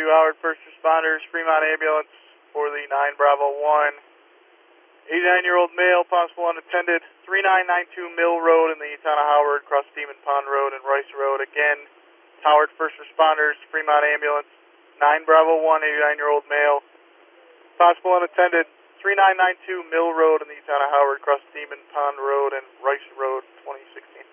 Howard First Responders, Fremont Ambulance for the 9 Bravo 1. 89-year-old male, possible unattended, 3992 Mill Road in the town of Howard, across Demon Pond Road and Rice Road. Again, Howard First Responders, Fremont Ambulance, 9 Bravo 1, 89-year-old male, possible unattended, 3992 Mill Road in the town of Howard, across Demon Pond Road and Rice Road, 2016.